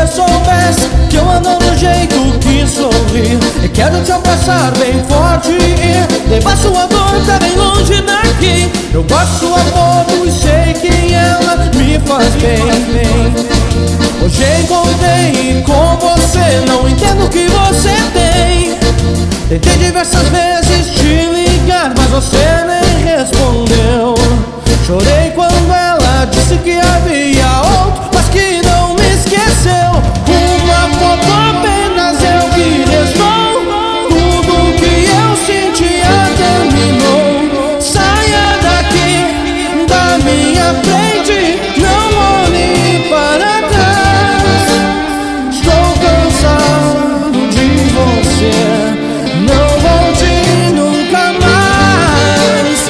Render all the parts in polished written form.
soubesse que eu ando do jeito que sorri, e quero te abraçar bem forte e levar sua dor pra bem longe daqui. Eu gosto sua foto e sei que ela me faz bem. Hoje encontrei com você, não entendo o que você tem. Tentei diversas vezes te ligar, mas você nem respondeu. Chorei quando ela disse que havia outro, mas que não me esqueceu. Uma foto apenas é o que restou. Tudo que eu sentia terminou. Saia daqui da minha frente, não olhe para trás. Estou cansado de você, não volte nunca mais.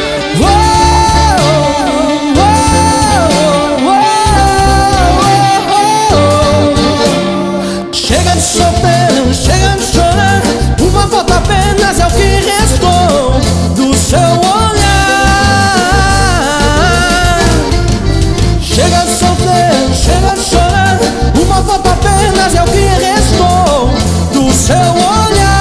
Chega de sofrer, chega de chorar. Uma foto apenas é o que restou do seu olhar. Chega de sofrer, chega de chorar. Uma foto apenas é o que restou do seu olhar.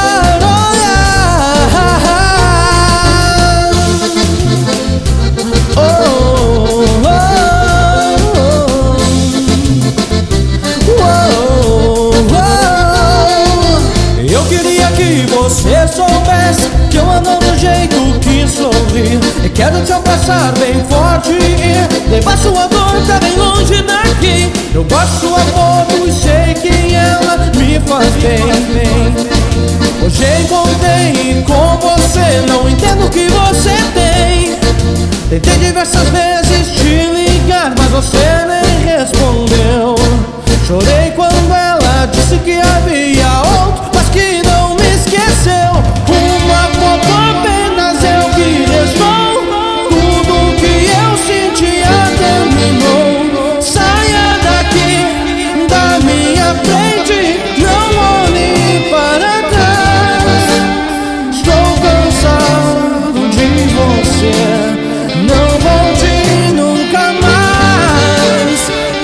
Eu queria que você soubesse que eu ando do jeito que sorri, e quero te abraçar bem forte e levar sua dor pra bem longe daqui. Eu gosto sua foto e sei que ela me faz bem. Hoje encontrei com você, não entendo o que você tem. Tentei diversas vezes te ligar, mas você nem respondeu. Chorei quando ela disse que havia outro, mas que não me esqueceu. Uma foto apenas é o que restou. Tudo que eu sentia terminou. Saia daqui da minha frente, não olhe para trás. Estou cansado de você, não volte nunca mais.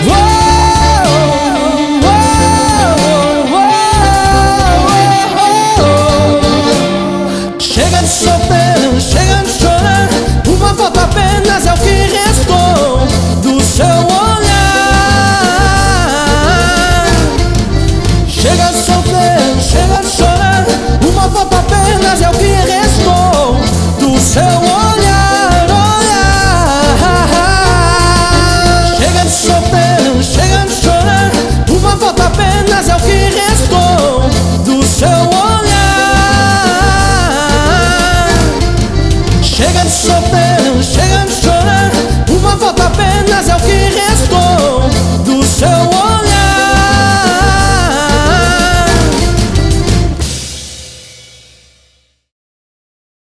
Chega de sofrer, chega de chorar. Uma foto apenas é o que restou do seu olhar. Chega de